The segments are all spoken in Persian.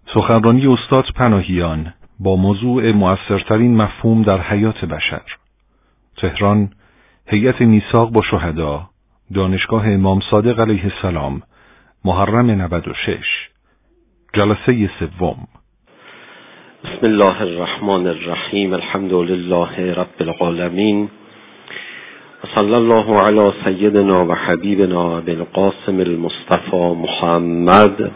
سخنرانی استاد پناهیان با موضوع مؤثرترین مفهوم در حیات بشر. تهران، هیئت میثاق با شهدا، دانشگاه امام صادق علیه السلام، محرم 96. جلسه سوم. بسم الله الرحمن الرحیم. الحمد لله رب العالمین و صلی الله علی سیدنا و حبیبنا ابی القاسم المصطفى محمد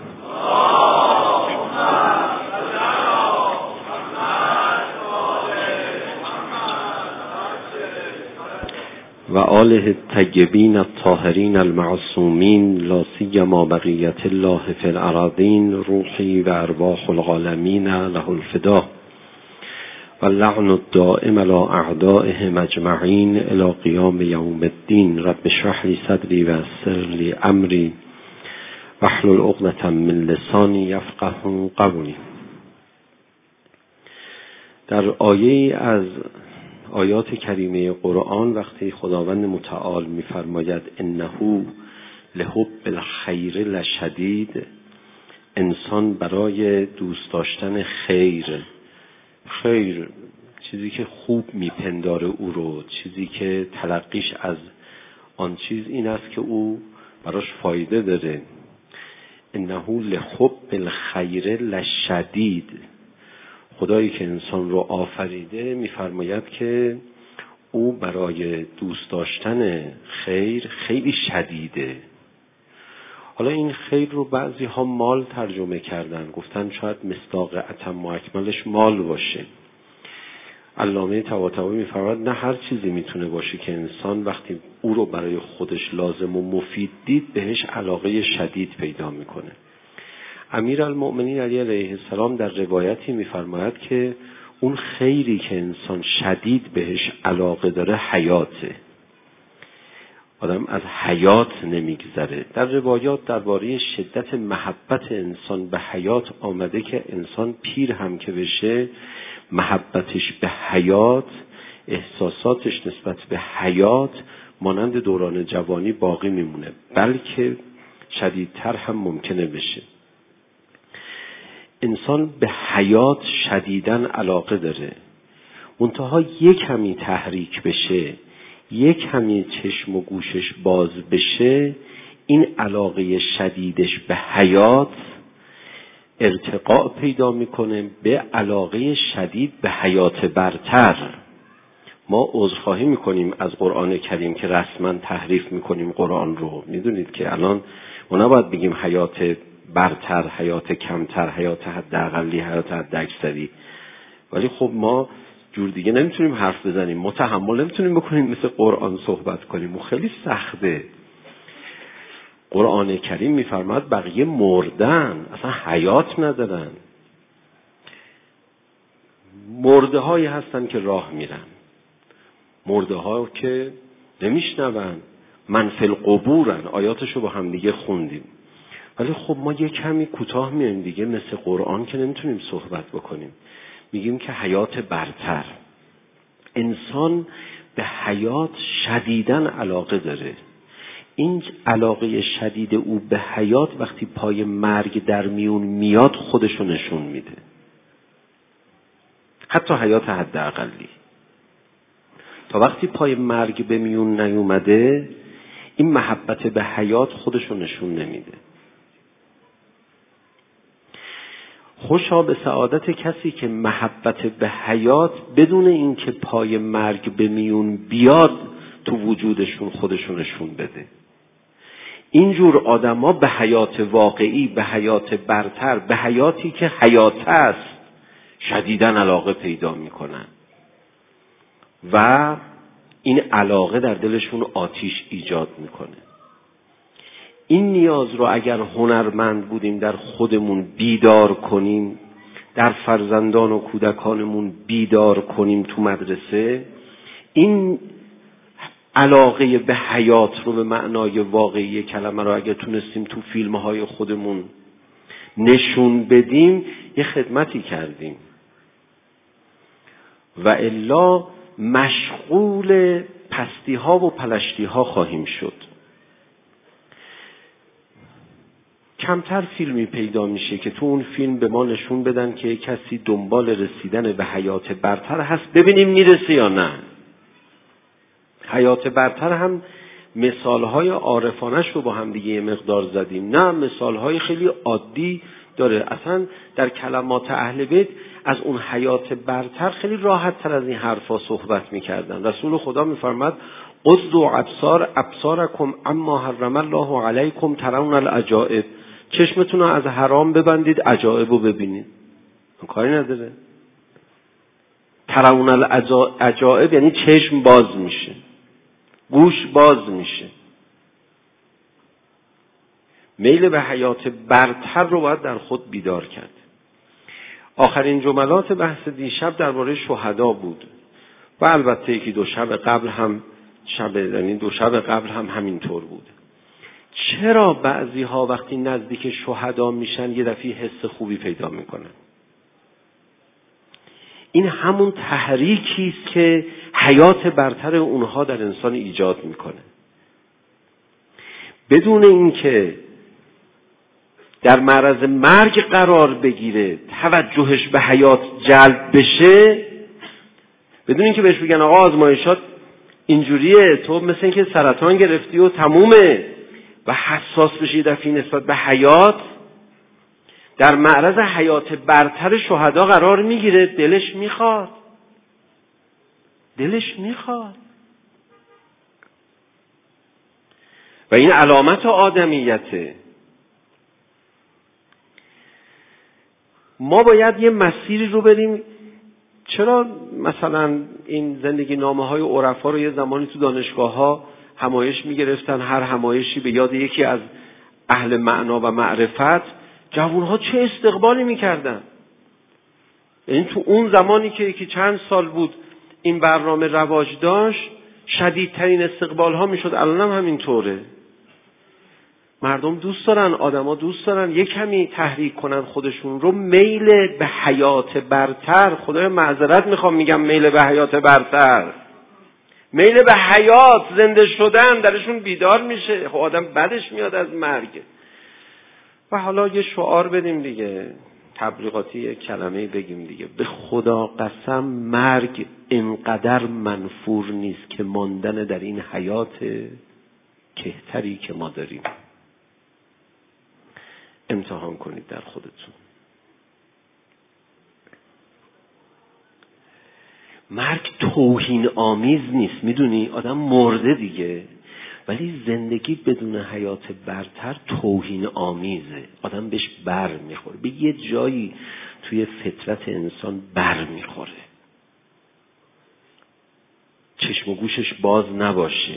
و آله الطیبین الطاهرین المعصومین لا سیما بقیت الله فی الارضین روحی و ارواح العالمین له الفدا و اللعن الدائم علی اعدائهم اجمعین الی قیام یوم الدین. رب اشرح لی صدری و یسر لی امری واحلل عقدة من لسانی یفقهوا قولی. در آیه از آیات کریمه قرآن وقتی خداوند متعال می‌فرماید انه لحب الخیر لشدید، انسان برای دوست داشتن خیر، چیزی که خوب میپنداره او رو، چیزی که تلقیش از آن چیز این است که او براش فایده داره. انه لحب الخیر لشدید، خدایی که انسان رو آفریده میفرماید که او برای دوست داشتن خیر خیلی شدیده. حالا این خیر رو بعضی ها مال ترجمه کردن، گفتن شاید مصداق اتم و اکملش مال باشه. علامه طباطبایی میفرماید نه، هر چیزی میتونه باشه که انسان وقتی او رو برای خودش لازم و مفید دید بهش علاقه شدید پیدا میکنه. امیرالمؤمنین علیه السلام در روایتی میفرماید که اون خیری که انسان شدید بهش علاقه داره حیاته. آدم از حیات نمیگذره. در روایات درباره شدت محبت انسان به حیات آمده که انسان پیر هم که بشه محبتش به حیات، احساساتش نسبت به حیات مانند دوران جوانی باقی میمونه، بلکه شدیدتر هم ممکنه بشه. انسان به حیات شدیداً علاقه داره، منتها یک کمی تحریک بشه، یک کمی چشم و گوشش باز بشه، این علاقه شدیدش به حیات ارتقاء پیدا میکنه به علاقه شدید به حیات برتر. ما عذرخواهی میکنیم از قرآن کریم که رسما تحریف میکنیم قرآن رو. میدونید که الان ما نباید بگیم حیات برتر، حیات کمتر، حیات حداقلی، حیات حداکثری، ولی خب ما جور دیگه نمیتونیم حرف بزنیم، ما تحمل نمیتونیم بکنیم مثل قرآن صحبت کنیم و خیلی سخته. قرآن کریم میفرماید بقیه مردن، اصلا حیات ندارن، مرده هایی هستن که راه میرن، مرده ها که نمیشنون، من فی القبورن. آیاتشو با هم دیگه خوندیم. ولی خب ما یه کمی کوتاه میایم دیگه، مثل قرآن که نمیتونیم صحبت بکنیم. میگیم که حیات برتر. انسان به حیات شدیداً علاقه داره. این علاقه شدید او به حیات وقتی پای مرگ در میون میاد خودشو نشون میده، حتی حیات حداقلی. تا وقتی پای مرگ به میون نیومده این محبت به حیات خودشو نشون نمیده. خوشا به سعادت کسی که محبت به حیات بدون اینکه پای مرگ به میون بیاد تو وجودشون خودشون نشون بده. اینجور آدما به حیات واقعی، به حیات برتر، به حیاتی که حیات است شدیداً علاقه پیدا میکنن و این علاقه در دلشون آتش ایجاد میکنه. این نیاز رو اگر هنرمند بودیم در خودمون بیدار کنیم، در فرزندان و کودکانمون بیدار کنیم تو مدرسه، این علاقه به حیات رو به معنای واقعی کلمه رو اگر تونستیم تو فیلم‌های خودمون نشون بدیم یه خدمتی کردیم، و الا مشغول پستی‌ها و پلشتی‌ها خواهیم شد. کمتر فیلمی پیدا میشه که تو اون فیلم به ما نشون بدن که کسی دنبال رسیدن به حیات برتر هست، ببینیم میرسه یا نه. حیات برتر هم مثالهای عارفانش رو با هم دیگه یه مقدار زدیم، نه مثالهای خیلی عادی داره. اصلا در کلمات اهل بیت از اون حیات برتر خیلی راحت تر از این حرفا صحبت میکردن. رسول خدا میفرماد غضوا ابصارکم اما حرم الله علیکم ترون العجائب، چشمتون رو از حرام ببندید عجائب رو ببینید. کاری نداره. ترون العجائب یعنی چشم باز میشه، گوش باز میشه. میل به حیات برتر رو باید در خود بیدار کرد. آخرین جملات بحث دیشب درباره شهدا بود و البته یکی دو شب قبل هم همینطور بود. چرا بعضی ها وقتی نزدیک شهدا میشن یه دفعه حس خوبی پیدا میکنن؟ این همون تحریکی است که حیات برتر اونها در انسان ایجاد میکنه. بدون اینکه در معرض مرگ قرار بگیره، توجهش به حیات جلب بشه، بدون اینکه بهش بگن آقا آزمایشات اینجوریه، تو مثل اینکه سرطان گرفتی و تمومه، و حساس بشی دفعی نسبت به حیات، در معرض حیات برتر شهدا قرار میگیره. دلش میخواد و این علامت آدمیته. ما باید یه مسیری رو بریم. چرا مثلا این زندگی نامه های عرفا رو یه زمانی تو دانشگاه ها همایش میگرفتن، هر همایشی به یاد یکی از اهل معنا و معرفت، جوان ها چه استقبالی میکردن. یعنی تو اون زمانی که یکی چند سال بود این برنامه رواج داشت، شدیدترین استقبال ها میشد. الان هم همینطوره. مردم دوست دارن، آدما دوست دارن یک کمی تحریک کنن خودشون رو. میل به حیات برتر، خدای معذرت میخوام میگم میل به حیات برتر، میل به حیات، زنده شدن درشون بیدار میشه. خب آدم بدش میاد از مرگ. و حالا یه شعار بدیم دیگه، تبلیغاتی یک کلمه بگیم دیگه: به خدا قسم مرگ اینقدر منفور نیست که ماندن در این حیات کهتری که ما داریم. امتحان کنید در خودتون. مرگ توهین آمیز نیست، میدونی؟ آدم مرده دیگه، ولی زندگی بدون حیات برتر توهین آمیزه. آدم بهش بر میخوره، به یه جایی توی فطرت انسان بر میخوره. چشم و گوشش باز نباشه.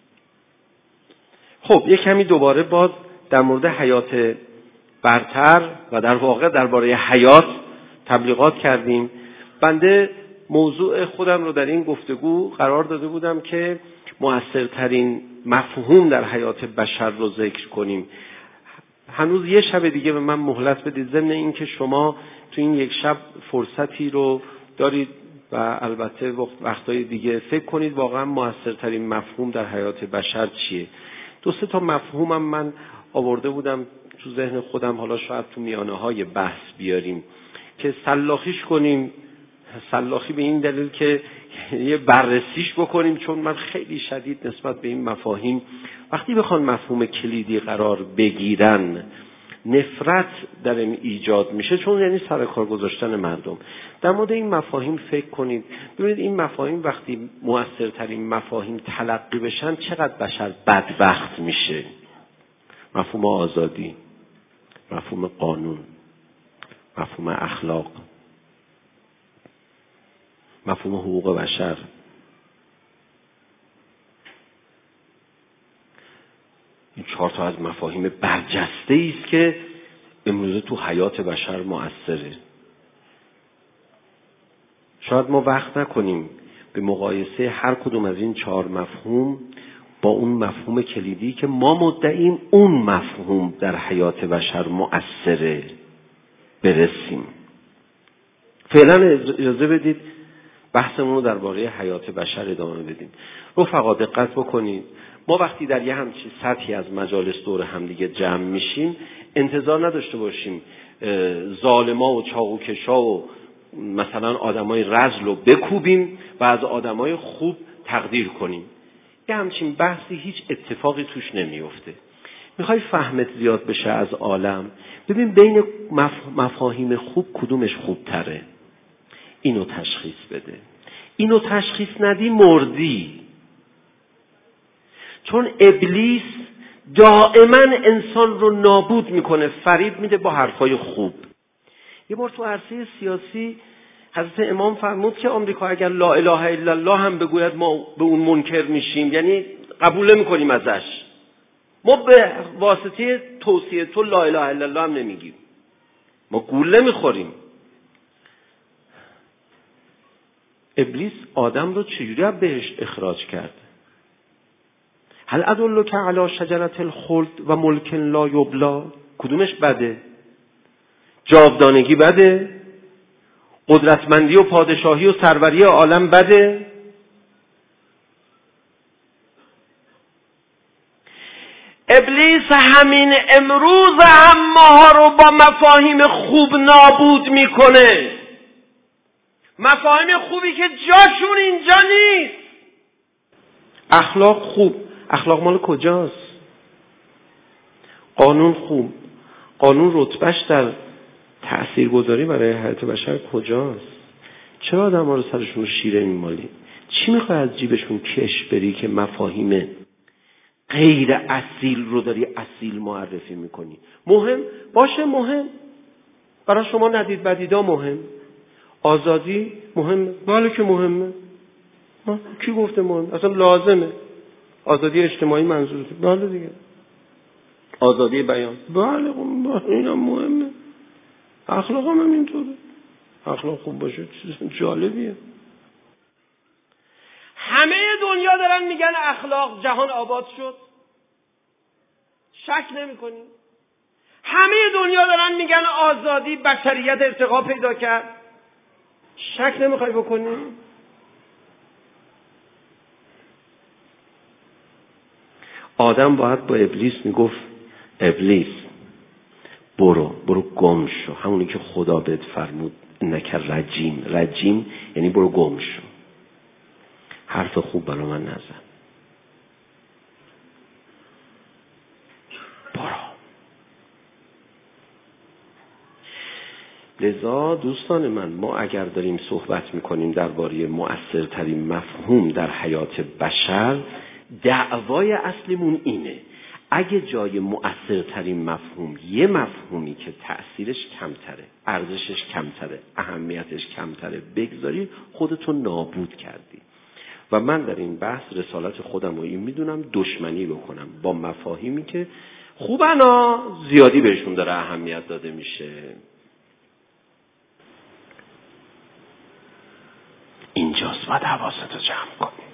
خب یک کمی دوباره باز در مورد حیات برتر و در واقع درباره حیات تبلیغات کردیم. بنده موضوع خودم رو در این گفتگو قرار داده بودم که مؤثرترین مفهوم در حیات بشر رو ذکر کنیم. هنوز یه شب دیگه به من مهلت بدید، ضمن این که شما تو این یک شب فرصتی رو دارید و البته وقتای دیگه فکر کنید واقعا مؤثرترین مفهوم در حیات بشر چیه. دو سه تا مفهومم من آورده بودم تو ذهن خودم، حالا شاید تو میانه های بحث بیاریم که سلاخیش کنیم. سلاخی به این دلیل که یه بررسیش بکنیم، چون من خیلی شدید نسبت به این مفاهیم وقتی بخوان مفهوم کلیدی قرار بگیرن نفرت در این ایجاد میشه، چون یعنی سر کار گذاشتن مردم. در مورد این مفاهیم فکر کنید، ببینید این مفاهیم وقتی مؤثرترین مفاهیم تلقی بشن چقدر بشر بدبخت میشه. مفهوم آزادی، مفهوم قانون، مفهوم اخلاق، مفهوم حقوق بشر. این 4 تا از مفاهیم برجسته است که امروزه تو حیات بشر مؤثره. شاید ما وقت نکنیم به مقایسه هر کدوم از این 4 مفهوم با اون مفهوم کلیدی که ما مدعیم اون مفهوم در حیات بشر مؤثره برسیم. فعلا اجازه بدید بحثمون رو درباره حیات بشر ادامه بدیم. رفقا دقت بکنید، ما وقتی در یه همچین سطحی از مجالس دور همدیگه جمع میشیم انتظار نداشته باشیم ظالما و چاقوکشا و مثلا آدمای رذل رو بکوبیم و از آدمای خوب تقدیر کنیم. یه همچین بحثی هیچ اتفاقی توش نمیفته. میخوای فهمت زیاد بشه از عالم، ببین بین مفاهیم خوب کدومش خوبتره، اینو تشخیص بده. اینو تشخیص ندی مردی. چون ابلیس دائما انسان رو نابود میکنه، فریب میده با حرفای خوب. یه بار تو عرصه سیاسی حضرت امام فرمود که آمریکا اگر لا اله الا الله هم بگوید ما به اون منکر میشیم، یعنی قبول نمیکنیم ازش. ما به واسطه توصیه تو لا اله الا الله هم نمیگیم، ما گول نمیخوریم. ابلیس آدم رو چجوری از بهشت اخراج کرد؟ هل ادلک علی شجرة الخلد و ملک لا یبلی؟ کدومش بده؟ جاودانگی بده؟ قدرتمندی و پادشاهی و سروری عالم بده؟ ابلیس همین امروز هم ماها رو با مفاهیم خوب نابود میکنه. مفاهیم خوبی که جاشون اینجا نیست. اخلاق خوب، اخلاق مال کجاست؟ قانون خوب، قانون رتبهش در تأثیرگذاری برای حیات بشر کجاست؟ چرا آدم ها رو سرشون شیره میمالی؟ چی میخوای از جیبشون کش بری که مفاهیم غیر اصیل رو داری اصیل معرفی میکنی؟ مهم باشه، مهم برای شما ندید بدیدا مهم. آزادی مهمه، بله که مهمه. کی گفته مهم؟ اصلا لازمه. آزادی اجتماعی منظورته، بله دیگه. آزادی بیان، بله اینم مهمه. اخلاق هم اینطوره. اخلاق خوب باشه چیز جالبیه. همه دنیا دارن میگن اخلاق جهان آباد شد. شک نمی کنی؟ همه دنیا دارن میگن آزادی بشریت ارتقا پیدا کرد. شک نمیخوای بکنی؟ آدم باید با ابلیس میگفت ابلیس برو گم شو، همونی که خدا بهت فرمود انک رجیم. رجیم یعنی برو گم شو، حرف خوب برا من نزن، برو. لذا دوستان من، ما اگر داریم صحبت میکنیم درباره مؤثرترین مفهوم در حیات بشر، دعوای اصلیمون اینه: اگه جای مؤثرترین مفهوم یه مفهومی که تأثیرش کمتره، ارزشش کمتره، اهمیتش کمتره بگذاری، خودتو نابود کردی. و من در این بحث رسالت خودم رو این میدونم دشمنی بکنم با مفاهیمی که خوبنا زیادی بهشون داره اهمیت داده میشه. اینجاست باید حواستو جمع کنی.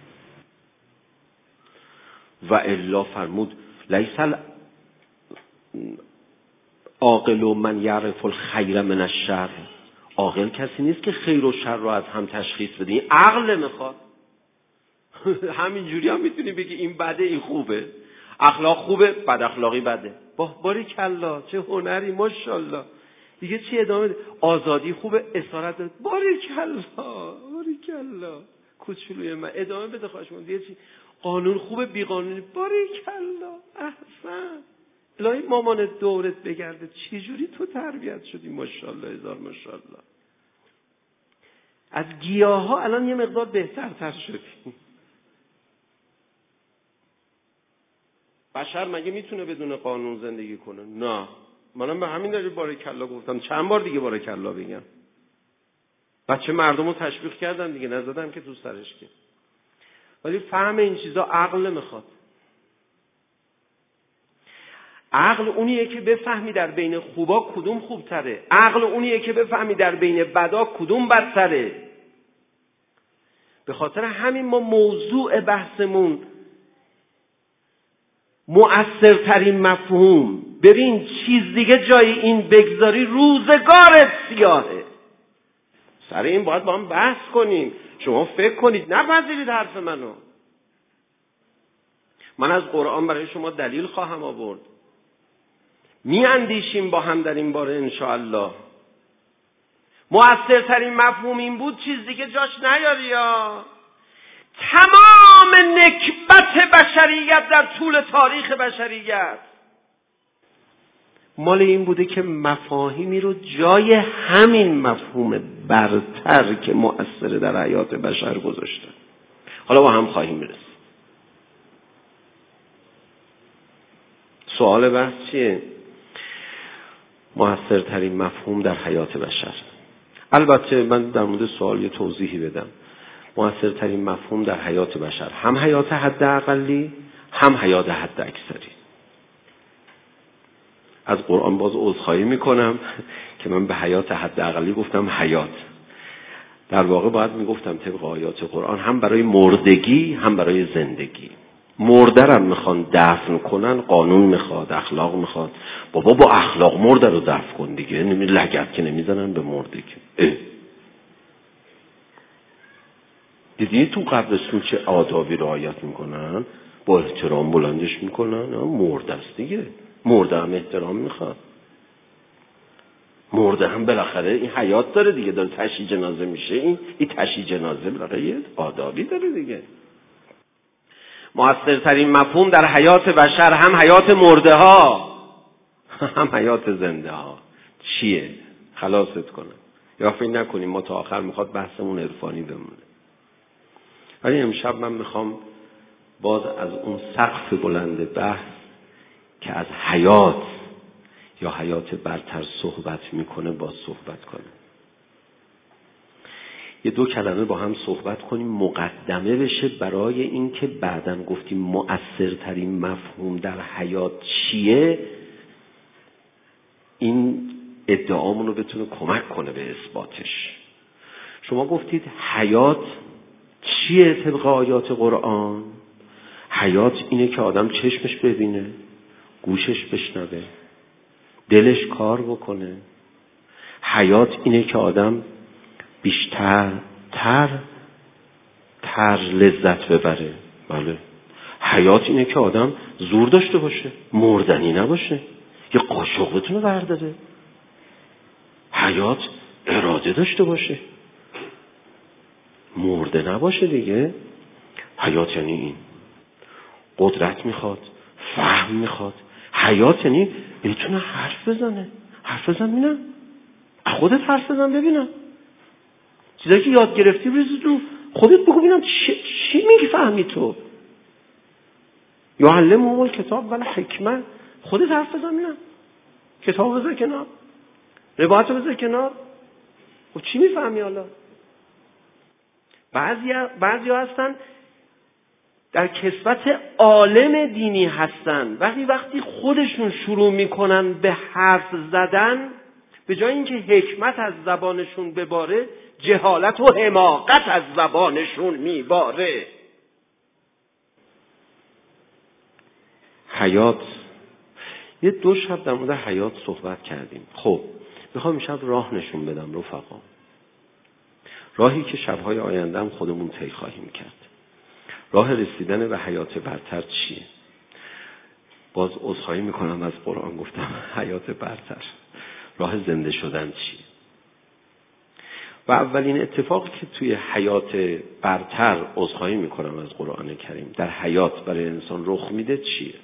و الا فرمود لیس عاقل من یعرف الخیر من الشر. عاقل کسی نیست که خیر و شر رو از هم تشخیص بده. این عقل میخواد. همینجوری هم میتونی بگی این بده این خوبه، اخلاق خوبه بد اخلاقی بده. باریکلا چه هنری، ماشاءالله. دیگه چی ادامه ده؟ آزادی خوبه، اسارت داره، باریکلا کوچولوی من ادامه بده خواهش می‌کنم. دیگه چی؟ قانون خوبه، بی قانونی، باریکلا احسن. الهی مامان دورت بگرده چه جوری تو تربیت شدی، ماشاءالله هزار ماشاءالله. از گیاها الان یه مقدار بهترتر شدی. بشر مگه میتونه بدون قانون زندگی کنه؟ نه. منم به همین دلیل باریکلا گفتم، چند بار دیگه باریکلا بگم. بچه مردم رو تشویق کردم دیگه، نزدم که تو سرش که. ولی فهم این چیزا عقل میخواد. عقل اونیه که بفهمی در بین خوبا کدوم خوبتره. عقل اونیه که بفهمی در بین بدا کدوم بدتره. به خاطر همین ما موضوع بحثمون مؤثرترین مفهوم. ببین چیز دیگه جای این بگذاری روزگارت سیاهه. سر این باید با هم بحث کنیم. شما فکر کنید، نپذیرید حرف منو. من از قرآن برای شما دلیل خواهم آورد. میاندیشیم با هم در این باره انشاءالله. مؤثرترین مفهوم این بود، چیز دیگه جاش نیاری یا تمام نکبت بشریت در طول تاریخ بشریت مال این بوده که مفاهیمی رو جای همین مفهوم برتر که مؤثر در حیات بشر گذاشتن. حالا با هم خواهیم رسید. سوال بحث چیه؟ مؤثرترین مفهوم در حیات بشر. البته من در مورد سوال یه توضیحی بدم. مؤثرترین مفهوم در حیات بشر هم حیات حداقلی هم حیات حد اکثری. از قرآن باز عذرخواهی میکنم که من به حیات حداقلی گفتم حیات. در واقع باید میگفتم طبق آیات قرآن هم برای مردگی هم برای زندگی. مردرم میخوان دفن کنن، قانون میخواد، اخلاق میخواد. بابا با اخلاق مرده رو دفن کن دیگه، لگد که نمیزنن به مردگی. دیدی تو قبرستون چه آدابی رعایت میکنن؟ با احترام بلندش میکنن. مرده است دیگه، مرده هم احترام میخواد. مرده هم بالاخره این حیات داره دیگه، داره تشییع جنازه میشه. این تشییع جنازه بالاخره یه آدابی داره دیگه. مؤثرترین مفهوم در حیات بشر هم حیات مرده ها هم حیات زنده ها چیه؟ خلاصت کنم یا فکر نکنیم ما تا آخر میخواد بحثمون عرفانی بمونه. ولی امشب من میخوام باز از اون سقف بلند بحث که از حیات یا حیات برتر صحبت میکنه باز صحبت کنم. یه دو کلمه با هم صحبت کنیم، مقدمه بشه برای این که بعداً گفتیم مؤثرترین مفهوم در حیات چیه، این ادعامون رو بتونه کمک کنه به اثباتش. شما گفتید حیات چیه طبق آیات قرآن؟ حیات اینه که آدم چشمش ببینه، گوشش بشنوه، دلش کار بکنه. حیات اینه که آدم بیشتر تر لذت ببره. بله. حیات اینه که آدم زور داشته باشه، مردنی نباشه، یه قاشق بتونه برداره. حیات اراده داشته باشه، مرده نباشه دیگه. حیات یعنی این. قدرت میخواد، فهم میخواد. حیات یعنی بتونه حرف بزنه. حرف بزن ببینم، خودت حرف بزن ببینم. چیزایی که یاد گرفتی بریز تو خودت بگو ببینم چی میگی فهمی تو. یعلمهم الکتاب والحکمه. خودت حرف بزن ببینم. کتاب بذار کنار، روایت بذار کنار. خب چی میفهمی حالا؟ بعضی هستن در کسوت عالم دینی هستن، وقتی خودشون شروع میکنن به حرف زدن، به جای اینکه حکمت از زبانشون بباره، جهالت و حماقت از زبانشون میباره. حیات، یه 2 شب در مورد حیات صحبت کردیم. خب میخوام شب راه نشون بدم رفقا، راهی که شبهای آینده هم خودمون طی خواهیم کرد. راه رسیدن به حیات برتر چیه؟ باز عذرخواهی میکنم از قرآن گفتم حیات برتر. راه زنده شدن چیه؟ و اولین اتفاقی که توی حیات برتر، عذرخواهی میکنم از قرآن کریم، در حیات برای انسان رخ میده چیه؟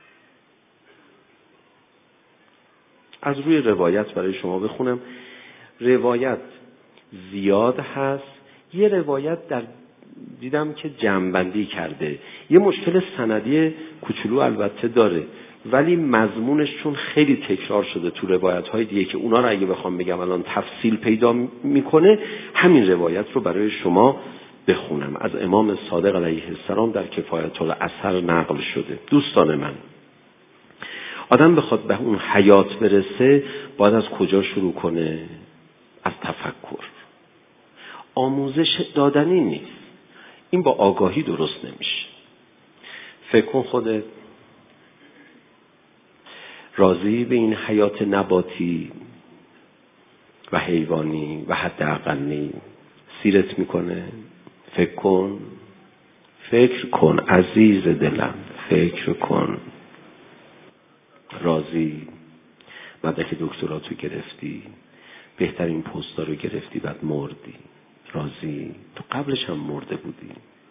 از روی روایت برای شما بخونم. روایت زیاد هست. یه روایت دیدم که جمع‌بندی کرده. یه مشکل سندی کوچولو البته داره، ولی مضمونش چون خیلی تکرار شده تو روایت‌های دیگه که اونا رو اگه بخوام بگم الان تفصیل پیدا میکنه، همین روایت رو برای شما بخونم. از امام صادق علیه السلام در کفایت الاثر نقل شده. دوستان من، آدم بخواد به اون حیات برسه باید از کجا شروع کنه؟ از تفکر. آموزش دادنی نیست. این با آگاهی درست نمیشه. فکر کن خودت راضی به این حیات نباتی و حیوانی و حداقلی سیرت میکنه؟ فکر کن عزیز دلم، فکر کن. راضی مدرک دکتراتو گرفتی، بهترین پستا رو گرفتی، بعد مردی. راضی؟ تو قبلش هم مرده بودی.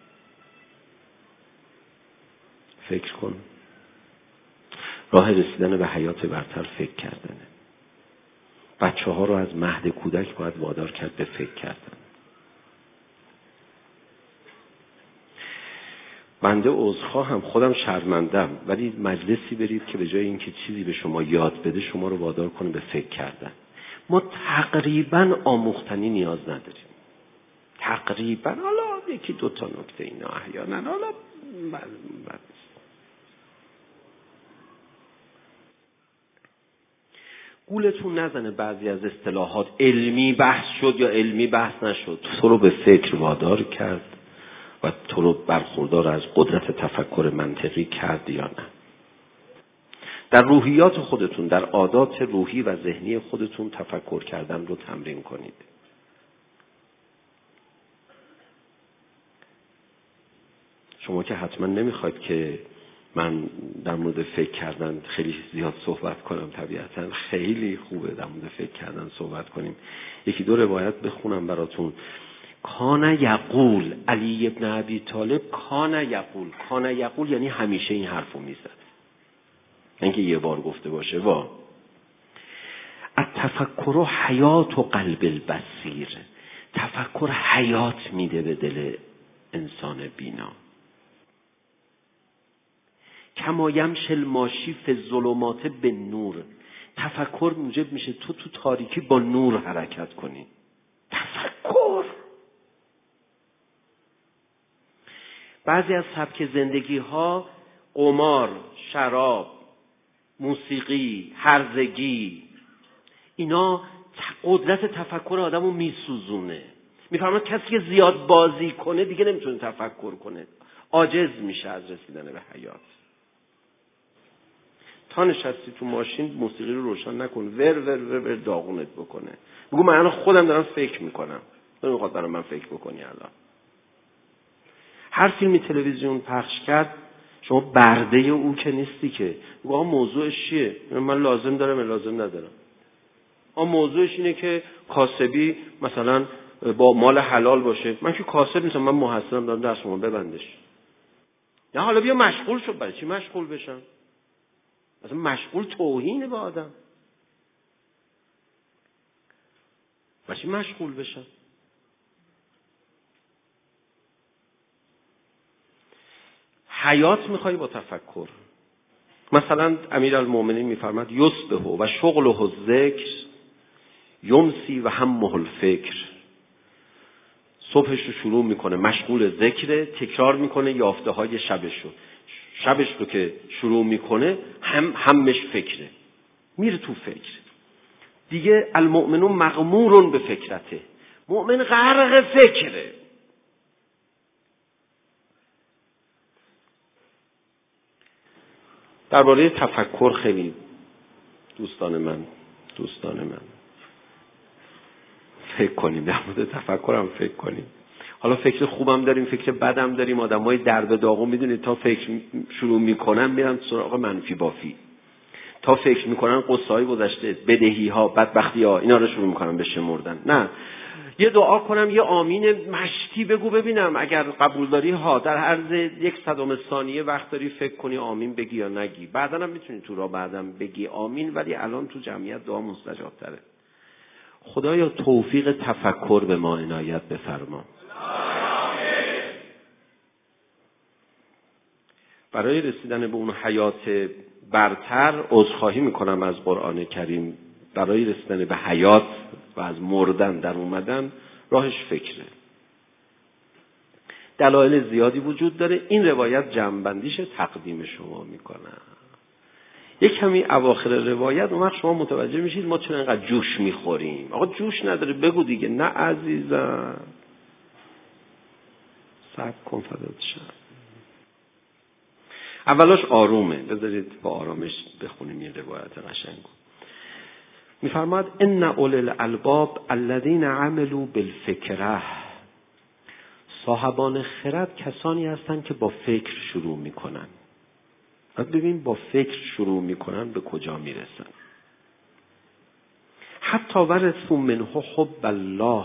فکر کن. راه رسیدن به حیات برتر فکر کردنه. بچه‌ها رو از مهد کودک باید وادار کرد به فکر کردن. بنده عذرخواهم، خودم شرمندم، ولی مجلسی برید که به جای اینکه چیزی به شما یاد بده شما رو وادار کنه به فکر کردن. ما تقریبا آموختنی نیاز نداریم. تقریبا، حالا یکی دو تا نکته اینا احیانا، حالا بد. گولتون نزنه بعضی از اصطلاحات علمی بحث شد یا علمی بحث نشد، تو رو به فکر وادار کرد و تو رو برخوردار از قدرت تفکر منطقی کرد یا نه. در روحیات خودتون، در عادات روحی و ذهنی خودتون تفکر کردن رو تمرین کنید. شما که حتما نمیخواید که من در مورد فکر کردن خیلی زیاد صحبت کنم، طبیعتا خیلی خوبه در مورد فکر کردن صحبت کنیم. یکی دو روایت بخونم براتون. کان یقول، علی ابن ابی طالب کان یقول یعنی همیشه این حرفو میزد، اینکه یه بار گفته باشه. التفکر حیات و قلب البصیر، تفکر حیات میده به دل انسان بینا. کما یمشی الماشی فی الظلمات بالنور، تفکر موجب میشه تو تاریکی با نور حرکت کنی. تفکر. بعضی از سبک زندگی ها قمار، شراب، موسیقی، هرزگی، اینا قدرت تفکر آدمو میسوزونه. میفهمن کسی که زیاد بازی کنه دیگه نمیتونه تفکر کنه، عاجز میشه از رسیدن به حیات. تا نشستی تو ماشین موسیقی رو روشن نکن، ور داغونت بکنه. بگو من الان خودم دارم فکر میکنم، نمیخواد برای من فکر بکنی. الان هر فیلمی تلویزیون پخش کرد شما برده او که نیستی که بگو موضوعش چیه، من لازم دارم یا لازم ندارم. موضوعش اینه که کاسبی مثلا با مال حلال باشه. من که کاسب نیستم، من محصلم، دارم درسمو ببندش. نه حالا بیا مشغول شو. برای چی مشغول بشم؟ مثلا مشغول توهینه به آدم. برای چی مشغول بشم؟ حیات میخوای با تفکر. مثلا امیرالمومنین میفرماد یصبح و شغله الذکر یمسی و همه الفکر. صبحش رو شروع میکنه مشغول ذکر، تکرار میکنه یافته های شبش رو که شروع میکنه همش فکره، میره تو فکر دیگه. المؤمنون مغمورون به فکرته، مؤمن غرق فکره. درباره تفکر خیلی دوستان من فکر کنیم، در مورد تفکرم فکر کنیم. حالا فکر خوبم داریم، فکر بدم داریم. آدمای درب داغون میدونید تا فکر شروع میکنن میرن سراغ منفی بافی، تا فکر میکنن قصه‌های گذشته، بدهی ها، بدبختی ها، اینا رو شروع میکنن به شمردن. نه، یه دعا کنم، یه آمین مشتی بگو ببینم اگر قبول داری ها، در عرض 1/100 ثانیه وقت داری فکر کنی آمین بگی یا نگی. بعداً هم میتونی تو را بعداً بگی آمین، ولی الان تو جمعیت دعا مستجاب تره. خدایا توفیق تفکر به ما عنایت بفرما. برای رسیدن به اون حیات برتر عذرخواهی میکنم از قرآن کریم. برای رسیدن به حیات و از مردن در اومدن راهش فکره. دلایل زیادی وجود داره. این روایت جمع‌بندیش تقدیم شما میکنم. یک کمی اواخر روایت اون وقت شما متوجه میشید ما چرا اینقدر جوش میخوریم. آقا جوش نداره بگو دیگه. نه عزیزم، صبر کن فدات شم. اولاش آرومه، بذارید با آرامش بخونیم این روایت قشنگو. میفرماد ان اولي الالباب الذين عملوا بالفکره، صاحبان خرد کسانی هستند که با فکر شروع میکنن. بعد ببین با فکر شروع میکنن به کجا میرسن. حتی ورثوا منه حب الله،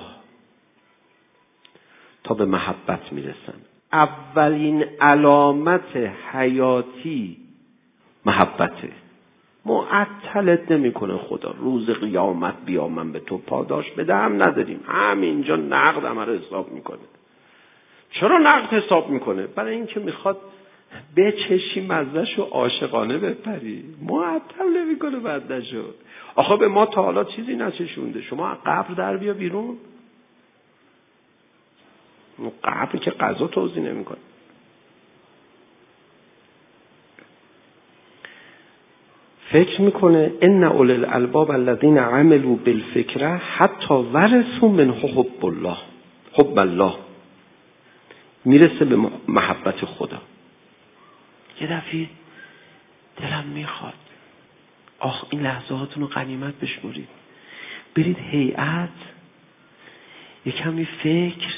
تا به محبت میرسن. اولین علامت حیاتی محبته. معطلت نمیکنه خدا. روز قیامت بیا من به تو پاداش بدم نداریم، همینجا نقد همه حساب میکنه. چرا نقد حساب میکنه؟ برای اینکه میخواد بچشی مزهشو عاشقانه بپری. معطل نمیکنه مزهشو. آخه به ما تا حالا چیزی نچشونده. شما قبر در بیا بیرون، قبر که قضا توضیح نمیکنه. فکر میکنه ان اولي الالباب الذين عملوا بالفکره حتی ورثوا منه حب الله، حب الله، میرسه به محبت خدا. یه دفعه دلم میخواد این لحظاتونو غنیمت بشمرید، برید هیئت، یه کمی فکر،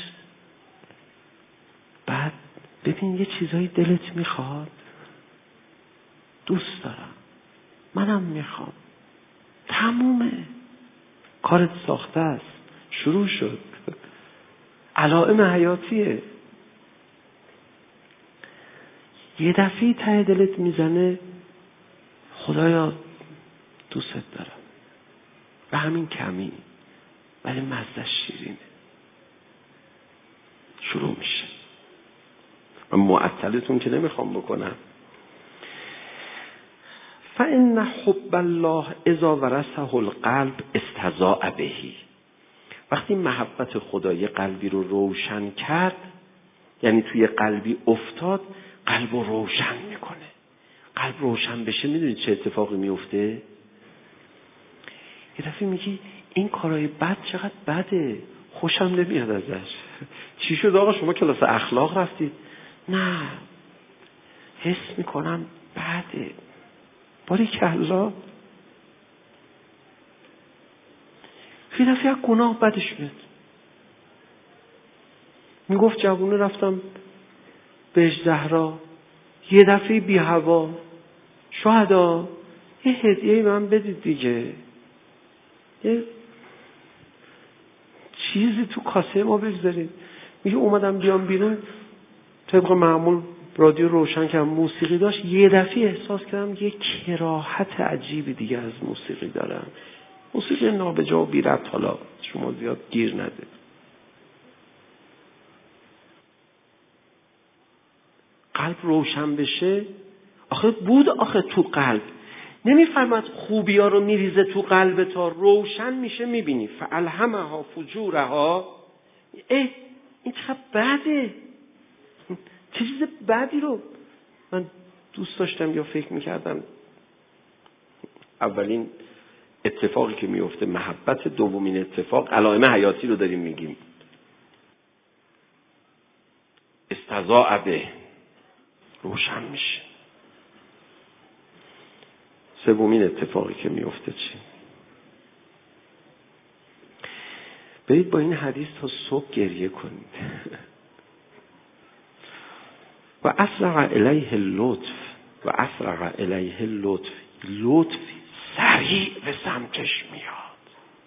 بعد ببین یه چیزایی دلت میخواد، دوست دارم، منم میخوام، تمومه، کارت ساخته است، شروع شد، علائم حیاتیه. یه دفعه ته دلت میزنه خدایا دوست دارم، و همین کمی، ولی مزهش شیرینه. شروع میشه. من معطلتون که نمیخوام بکنم. فإن حب الله اذا ورثه القلب استضاء به. وقتی محبت خدا یه قلبی رو روشن کرد، یعنی توی قلبی افتاد، قلب رو روشن میکنه. قلب روشن بشه میدونید چه اتفاقی میفته؟ یه دفعه میگی این کارهای بد چقدر بده، خوشم نمیاد ازش. چی شد آقا شما کلاس اخلاق رفتید؟ نه، حس میکنم بده. باریکلا. یه دفعه گناه بدش میاد. میگفت جوونه رفتم بهش زهرا، یه دفعه بی هوا، شهدا یه هدیه من بدید دیگه، یه چیزی تو کاسه ما بگذارید. میگه اومدم بیام بیرون، طبق معمول رادیو روشن کردم، موسیقی داشت، یه دفعه احساس کردم یه کراهت عجیبی دیگه از موسیقی دارم. موسیقی نابجا و بی ربط، حالا شما زیاد گیر نده. قلب روشن بشه. آخه تو قلب نمیفرماد خوبی ها رو میریزه تو قلب تا روشن میشه، میبینی فالهمها فجورها. این چقدر بده، چه چیز بدی رو من دوست داشتم یا فکر میکردم. اولین اتفاقی که میفته محبت، دومین اتفاق علائم حیاتی رو داریم میگیم، استضاء به، روشن میشه. سومین اتفاقی که میفته چی؟ برید با این حدیث تا صبح گریه کنید. و اسرع الیه اللطف، لطف سریع به سمتش میاد،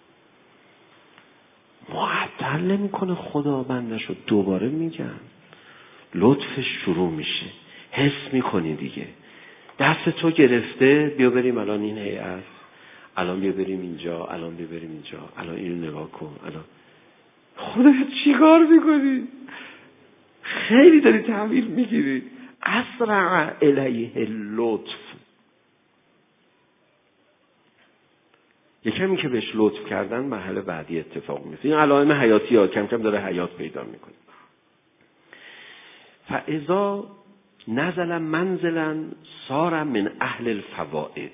معطل نمیکنه خدا بندشو. دوباره میگم لطفش شروع میشه، حس میکنی دیگه دست تو گرفته، بیا بریم الان این هیئت، الان بیا بریم اینجا، الان بیا بریم اینجا، الان اینو نگاه کن، الان خدا چی کار میکنی؟ خیلی داری تحویل میگیری. اسرع الیه اللطف. یکمی که بهش لطف کردن مرحله بعدی اتفاق میفته. این علائم حیاتی ها کم کم داره حیات پیدا میکنه. فاذا نزل منزلا صار من اهل الفوائد.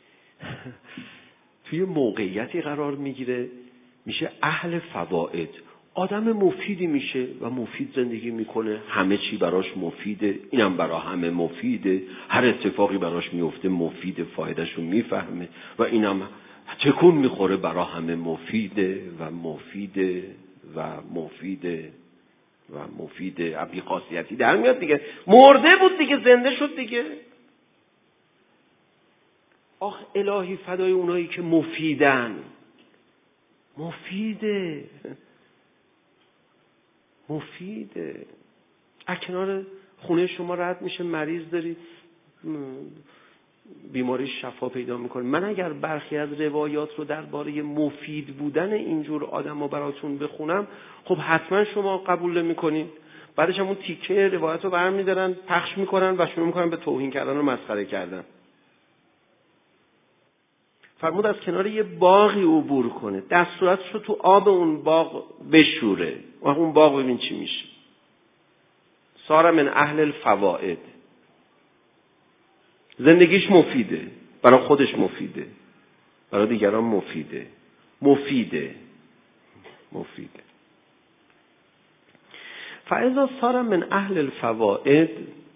توی موقعیتی قرار میگیره، میشه اهل فوائد، آدم مفیدی میشه و مفید زندگی میکنه، همه چی براش مفیده، اینم برا همه مفیده، هر اتفاقی براش میفته مفیده، فایدهشو میفهمه و اینم تکون میخوره برا همه مفیده و مفیده و مفیده و مفیده. ابی خاصیتی در میاد دیگه، مرده بود دیگه زنده شد دیگه. آخ الهی فدای اونایی که مفیدن. مفیده مفیده. کنار خونه شما رد میشه، مریض داری، بیماری شفا پیدا میکنه. من اگر برخی از روایات رو درباره مفید بودن اینجور آدم‌ها براتون بخونم، خب حتما شما قبول نمی‌کنین. بعدش هم اون تیکه روایت رو برمی‌دارن پخش میکنن و شروع میکنن به توهین کردن و مسخره کردن. فرمود از کنار یه باغی عبور کنه، دست صورتش رو تو آب اون باغ بشوره و اون باغ ببین چی میشه. صار من اهل الفوائد. زندگیش مفیده، برای خودش مفیده، برای دیگران مفیده. فاذا صار من اهل الفوائد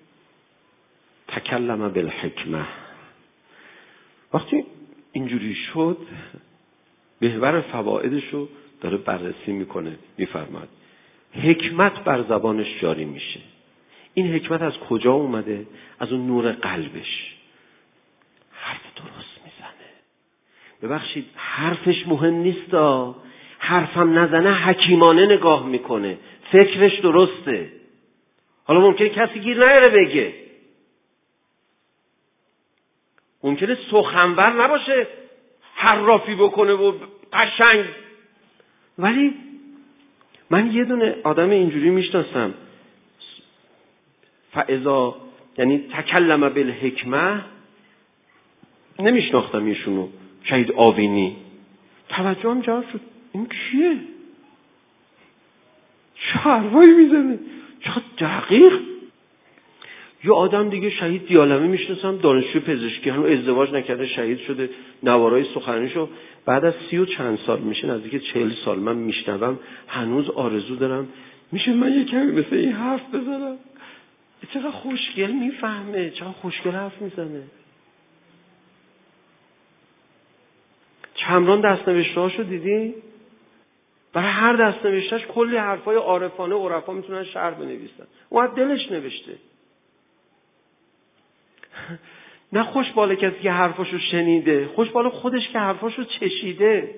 تکلم بالحکمه. وقتی اینجوری شد محور فوائدشو داره بررسی میکنه، میفرماد حکمت بر زبانش جاری میشه. این حکمت از کجا اومده؟ از اون نور قلبش. حرف درست میزنه. ببخشید حرفش مهم نیست، حرفم نزنه حکیمانه نگاه میکنه، فکرش درسته. حالا ممکنه کسی گیر نیاره بگه، ممکنه سخنور نباشه حرافی بکنه و قشنگ، ولی من یه دونه آدم اینجوری میشناسم فاذا یعنی تکلم بالحکمه، نمیشناختم ایشونو، شهید آوینی. توجهم جلب شد، این کیه؟ چه حرفایی میزنه، چقدر دقیق. یه آدم دیگه شهید دیالمه میشناسم، دانشجو پزشکی، هنوز ازدواج نکرده، شهید شده. نوارای سخنرانیشو بعد از 30 و چند سال میشه، نزدیک 40 سال من میشنوم، هنوز آرزو دارم میشه من یه کمی مثل این حرف بزنم. چقدر خوشگل میفهمه، چقدر خوشگل حرف میزنه. چمران دستنوشته‌هاشو دیدی؟ برای هر دستنوشته‌اش کلی حرفای عارفانه و عرفا میتونن شعر بنویسن. اون از دلش نوشته. نه خوشباله کسی که حرفاشو شنیده، خوشباله خودش که حرفاشو چشیده.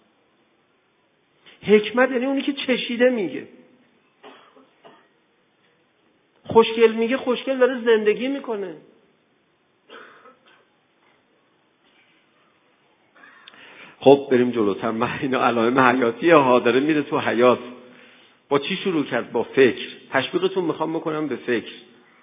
حکمت یعنی اونی که چشیده میگه. خوشگل میگه، خوشگل داره زندگی میکنه. خب بریم جلوتر. من اینا علائم حیاتیه ها، داره میره تو حیات. با چی شروع کرد؟ با فکر. تشویقتون میخوام بکنم به فکر.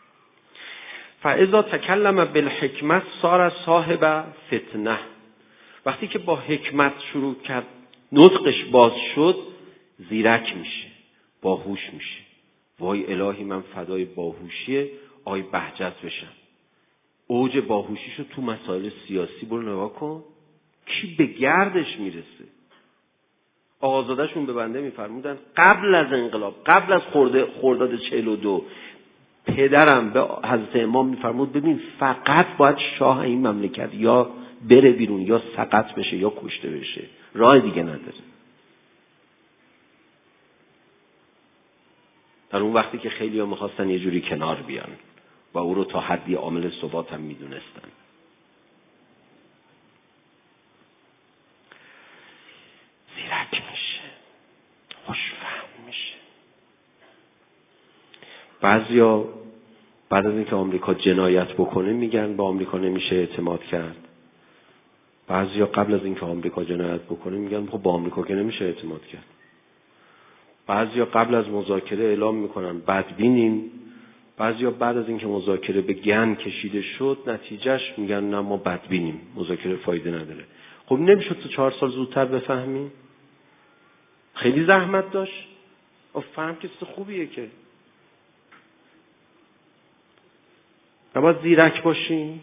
فاذا تکلم بالحکمت صار صاحب فتنه. وقتی که با حکمت شروع کرد، نطقش باز شد، زیرک میشه، باهوش میشه. وای الهی من فدای باهوشیه آی بهجت بشم. اوج باهوشیشو تو مسائل سیاسی برو نگاه کن، کی به گردش میرسه. آقازاده‌شون به بنده میفرمودن قبل از انقلاب، قبل از خرداد 42، پدرم به حضرت امام میفرمود ببین فقط باید شاه این مملکت یا بره بیرون یا سقط بشه یا کشته بشه، راه دیگه نداره. در اون وقتی که خیلی ها میخواستن یه جوری کنار بیان و او رو تا حدی عامل ثبات هم میدونستن. زیرک میشه، خوشفهم میشه. بعضیا بعد از اینکه آمریکا جنایت بکنه میگن با آمریکا نمیشه اعتماد کرد. بعضیا قبل از اینکه آمریکا جنایت بکنه میگن خب با آمریکا که نمیشه اعتماد کرد. بعضیا قبل از مذاکره اعلام میکنن بدبینیم. بعضیا بعد از اینکه مذاکره به گن کشیده شد نتیجهش میگن نه ما بدبینیم، مذاکره فایده نداره. خب نمیشد تو 4 سال زودتر بفهمی؟ خیلی زحمت داشت. فهم که چیز خوبیه که نباید زیرک باشیم.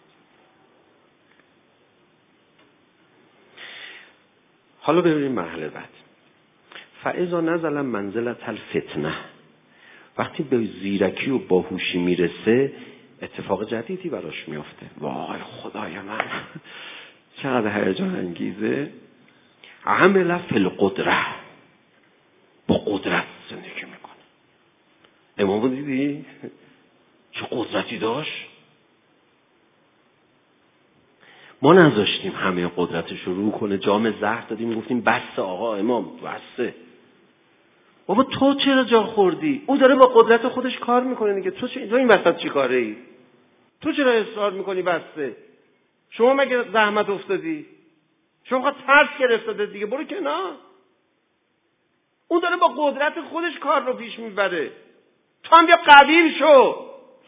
حالا ببینیم مرحله بعد. فاذا نزل منزلة الفتنه. وقتی به زیرکی و باهوشی میرسه اتفاق جدیدی براش میافته. وای خدای من، چقدر هیجان انگیزه. عمل فی القدره، با قدرت زندگی میکنه. امامو دیدی چه قدرتی داشت؟ ما نذاشتیم همه قدرتش رو رو کنه، جام زهر دادیم، گفتیم بسه آقا امام بسه. بابا تو چرا جا خوردی؟ او داره با قدرت خودش کار میکنه دیگه. تو این وسط چی کاره ای؟ تو چرا اصرار میکنی بسه؟ شما مگه زحمت افتادی؟ شما خواهد ترس گرفته دیگه، برو کنار. اون داره با قدرت خودش کار رو پیش میبره، تو هم بیا قوی شو.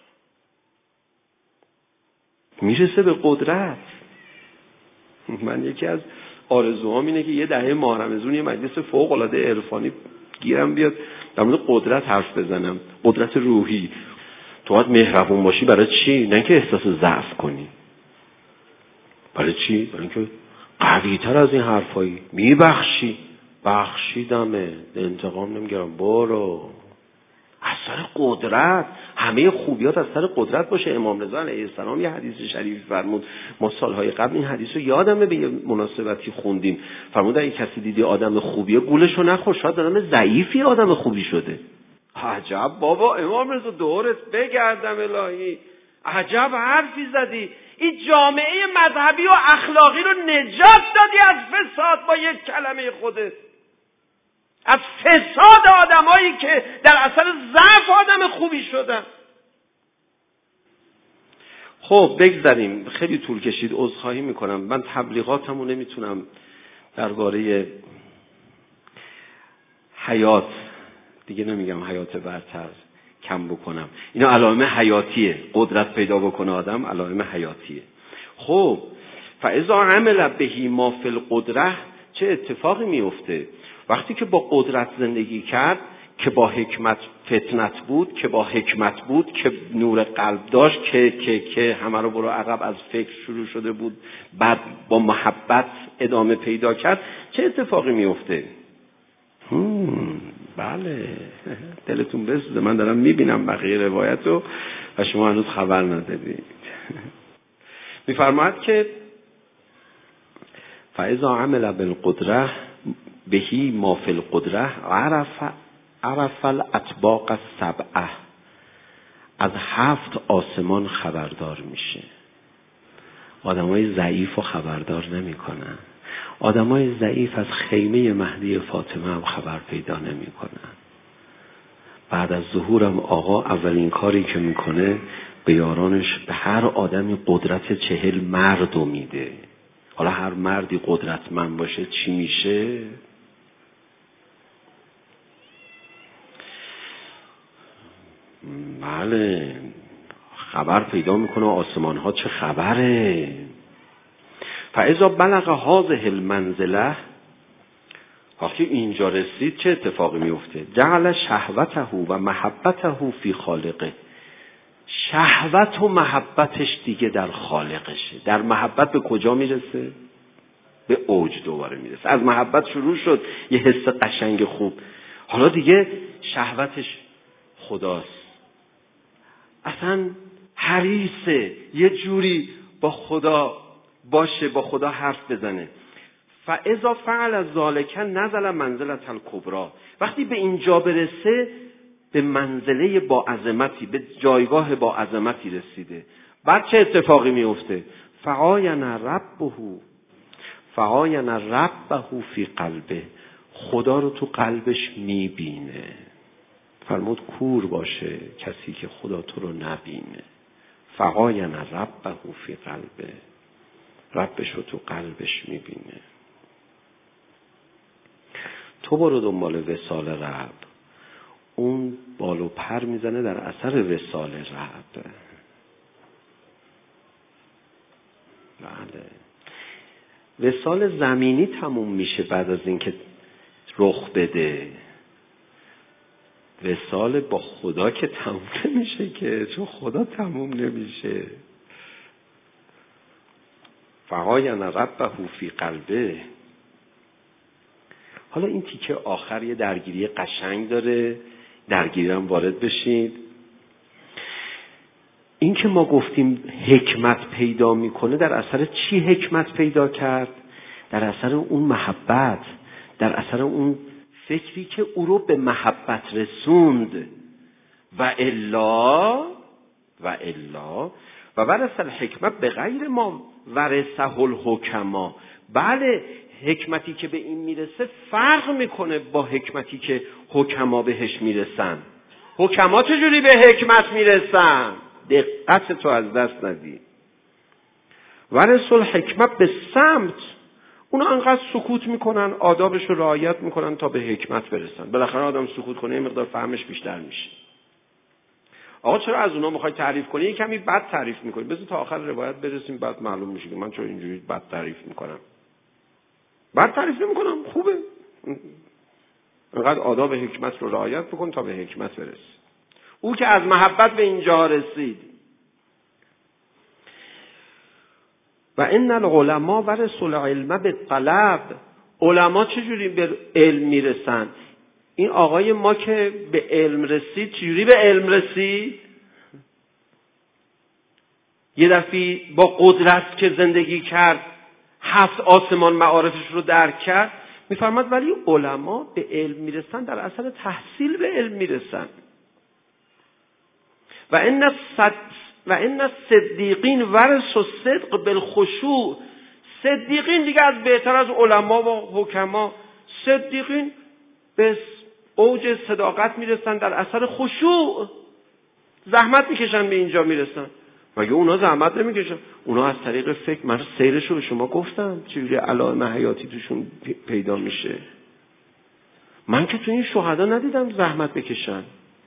میرسه به قدرت. من یکی از آرزوهام اینه که یه دهه ماه رمضان یه مجلس فوق العاده عرفانی گیرم بیاد در مورد قدرت حرف بزنم، قدرت روحی. تو باید مهربون باشی. برای چی؟ نه که احساس ضعف کنی. برای چی؟ برای اینکه قوی تر از این حرفایی میبخشی. بخشیدمه، انتقام نمیگیرم، برو. از سر قدرت. همه خوبیات از سر قدرت باشه. امام رضا علیه السلام یه حدیث شریف فرمود، ما سالهای قبل این حدیث رو یادمه به یه مناسبتی خوندیم. فرمود اگه کسی دیدی آدم خوبیه گولشو نخور، شاید آدم ضعیفی آدم خوبی شده. عجب بابا امام رضا دورت بگردم الهی، عجب حرفی زدی. این جامعه مذهبی و اخلاقی رو نجات دادی از فساد با یک کلمه خودت، از فساد آدمایی که در اثر ضعف آدم خوبی شدن. خب بگذاریم، خیلی طول کشید، عذرخواهی میکنم. من تبلیغاتمو نمیتونم درباره حیات، دیگه نمیگم حیات برتر، کم بکنم. اینا علائم حیاتیه. قدرت پیدا بکنه آدم علائم حیاتیه. خب فاذا عمل به ما فی القدره، چه اتفاقی میفته؟ وقتی که با قدرت زندگی کرد، که با حکمت فتنت بود، که با حکمت بود، که نور قلب داشت، که همه رو برو عقب از فکر شروع شده بود، بعد با محبت ادامه پیدا کرد، چه اتفاقی میفته؟ بله دلتون بسوزه، من دارم میبینم بقیه روایت رو و شما هنوز خبر ندارید. میفرماید که فاذا عمل بالقدره بهی ما فی القدره عرف الاطباق السبعه، از 7 آسمان خبردار میشه. آدمای ضعیف رو خبردار نمیکنن. آدمای ضعیف از خیمه مهدی فاطمه هم خبر پیدا نمیکنن. بعد از ظهورم آقا اولین کاری که میکنه به یارانش، به هر آدمی قدرت 40 مردو میده. حالا هر مردی قدرتمند باشه چی میشه؟ بله خبر پیدا میکنه آسمان ها چه خبره. فاذا بلغ هذه المنزله، وقتی اینجا رسید چه اتفاقی میفته؟ جعل شهوته و محبته فی خالقه. شهوت و محبتش دیگه در خالقشه. در محبت به کجا میرسه؟ به اوج دوباره میرسه. از محبت شروع شد یه حس قشنگ خوب، حالا دیگه شهوتش خداست. اصلا حریصه یه جوری با خدا باشه، با خدا حرف بزنه. فاذا فعل ذلک نزل منزله الکبری، وقتی به اینجا برسه به منزله با عظمتی، به جایگاه با عظمتی رسیده. بعد چه اتفاقی میفته؟ فعاین ربه فی قلبه، خدا رو تو قلبش میبینه. فرمود کور باشه کسی که خدا تو رو نبینه. فعاین ربه فی قلبه، ربش رو تو قلبش میبینه. تو برو دنبال وصال رب، اون بالو پر میزنه در اثر وصال رب. بله وصال زمینی تموم میشه بعد از اینکه رخ بده. وصال با خدا که تموم نمیشه که، چون خدا تموم نمیشه. فعاین ربه فی قلبه. حالا این تیکه آخر یه درگیری قشنگ داره، درگیری هم وارد بشید. این که ما گفتیم حکمت پیدا میکنه، در اثر چی حکمت پیدا کرد؟ در اثر اون محبت، در اثر اون فکری که او رو به محبت رسوند. و الا و ورث الحکمت به غیر ما ورثه الحکما. بله، حکمتی که به این میرسه فرق میکنه با حکمتی که حکما بهش میرسن. حکما چجوری به حکمت میرسن؟ دقت تو از دست ندی. ورث الحکمت به سمت، اونا انقدر سکوت میکنن، آدابش رو رعایت میکنن تا به حکمت برسن. بالاخره آدم سکوت کنه یه مقدار فهمش بیشتر میشه. آقا چرا از اونا میخوای تعریف کنی؟ یه کمی بد تعریف میکنی. بذار تا آخر روایت برسیم، بعد معلوم میشه که من چرا اینجوری بد تعریف میکنم. بد تعریف نمیکنم، خوبه. انقدر آداب حکمت رو رعایت بکن تا به حکمت برس. او که از محبت به اینجا رسید. و ان العلماء ورثوا العلم بالطلب. علما چجوری به علم میرسن؟ این آقای ما که به علم رسید چجوری به علم رسید؟ یه دفعه با قدرت که زندگی کرد 7 آسمان معارفش رو درک کرد. میفرماد ولی علما به علم میرسن در اثر تحصیل به علم میرسن. و ان الصدیقین ورثوا الصدق بالخشوع. صدیقین دیگه از بهتر از علما و حکما. صدیقین به اوج صداقت میرسن در اثر خشوع. زحمت میکشن به اینجا میرسن. مگه اونا زحمت نمیکشن؟ اونا از طریق فکر، من سیرش رو به شما گفتم چجوری علائم حیاتی توشون پیدا میشه. من که تو این شهدا ندیدم زحمت بکشن.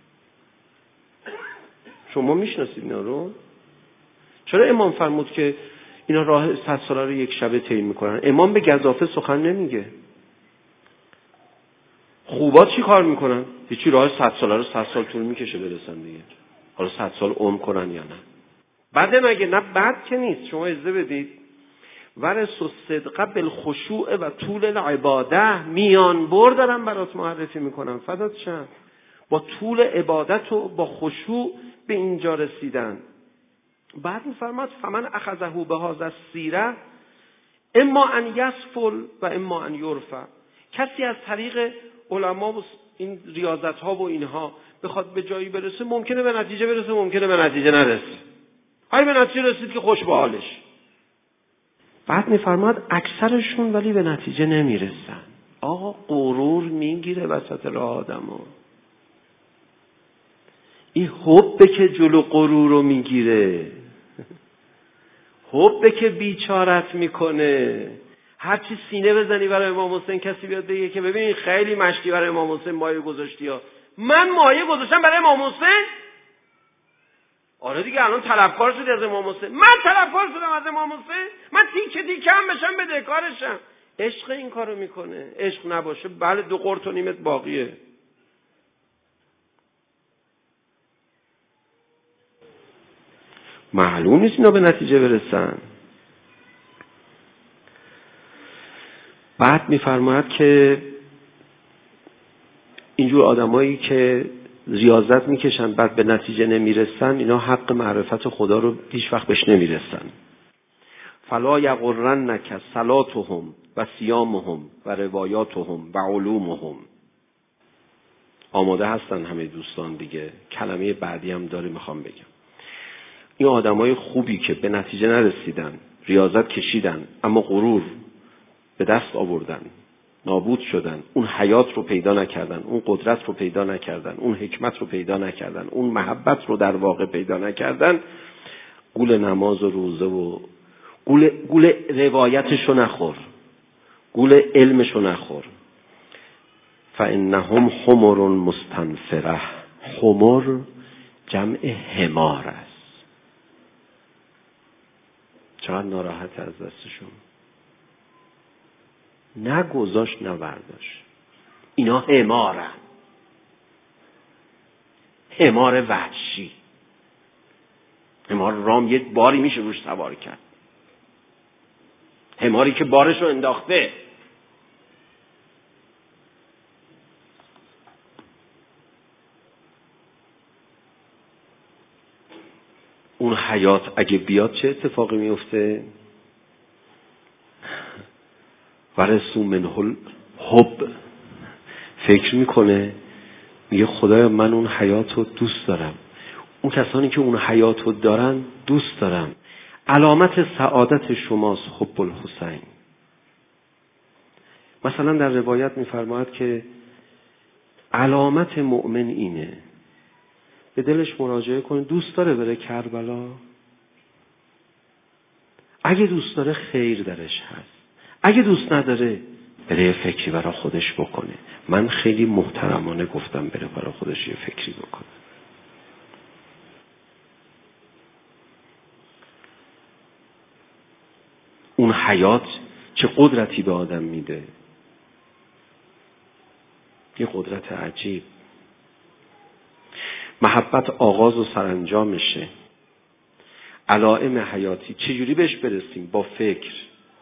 شما میشناسید اینا رو؟ چرا امام فرمود که اینا راه 100 ساله رو یک شبه طی میکنن؟ امام به گزافه سخن نمیگه. خوبا چی کار میکنن؟ هیچی، راه 100 ساله رو 100 سال طول میکشه برسن دیگه. حالا 100 سال عمر کنن یا نه؟ بده مگه؟ نه بد که نیست. شما اجازه بدید. ورثوا الصدق بالخشوع و طول العباده. میان بر دارم برات معرفی میکنم، فدات شم. با طول عبادت و با خشوع به اینجا رسیدن. بعد میفرماد فمن اخذه بهذا السیره اما ان یسفل و اما ان یرفع. کسی از طریق علما و این ریاضت ها و اینها بخواد به جایی برسه، ممکنه به نتیجه برسه، ممکنه به نتیجه نرسه. های به نتیجه رسید که خوش به حالش. بعد میفرماد اکثرشون ولی به نتیجه نمیرسن. آقا غرور میگیره وسط راه آدمو. این حبه که جلو غرور رو میگیره، حبه که بیچارت میکنه. هرچی سینه بزنی برای امام حسین، کسی بیاد بگه که ببین خیلی مشکی برای امام حسین مایه گذاشتی ها. من مایه گذاشتم برای امام حسین؟ آره دیگه، الان طلبکار شدی از امام حسین. من طلبکار شدم از امام حسین؟ من تیکه تیکه هم بشم بدهکارشم. عشق این کارو میکنه. عشق نباشه بله 2 قرط و نیمت باقیه. معلوم نیست اینا به نتیجه برسن. بعد میفرماید که اینجور آدمایی که ریاضت میکشن بعد به نتیجه نمیرسن، اینا حق معرفت خدا رو هیچ وقت بهش نمیرسن. فلا یغرنک صلاتهم و صیامهم و روایاتهم و علومهم. آماده هستن همه دوستان دیگه؟ کلمه بعدی هم داره میخوام بگم. این آدمای خوبی که به نتیجه نرسیدن، ریاضت کشیدن اما غرور به دست آوردن، نابود شدن، اون حیات رو پیدا نکردن، اون قدرت رو پیدا نکردن، اون حکمت رو پیدا نکردن، اون محبت رو در واقع پیدا نکردن، گول نماز و روزه و گول روایتش رو نخور، گول علمش رو نخور. فانهم حمر مستنفره. حمر جمع حمار است. چقدر ناراحت از دستشون. نه گذاشت نه برداشت. اینا حمارن. حمار وحشی. حمار رام یک باری میشه روش سوار کرد. حماری که بارش رو انداخته. اون حیات اگه بیاد چه اتفاقی میفته؟ ورسو منه حب، فکر میکنه، میگه خدایا من اون حیات رو دوست دارم، اون کسانی که اون حیات رو دارن دوست دارم. علامت سعادت شماست حب الحسین. مثلا در روایت میفرماید که علامت مؤمن اینه، به دلش مراجعه کنه دوست داره بره کربلا، اگه دوست داره خیر درش هست، اگه دوست نداره بره یه فکری برای خودش بکنه. من خیلی محترمانه گفتم بره برای خودش یه فکری بکنه. اون حیات چه قدرتی به آدم میده، یه قدرت عجیب. محبت آغاز و سرانجامشه. علائم حیاتی چجوری بهش برسیم؟ با فکر.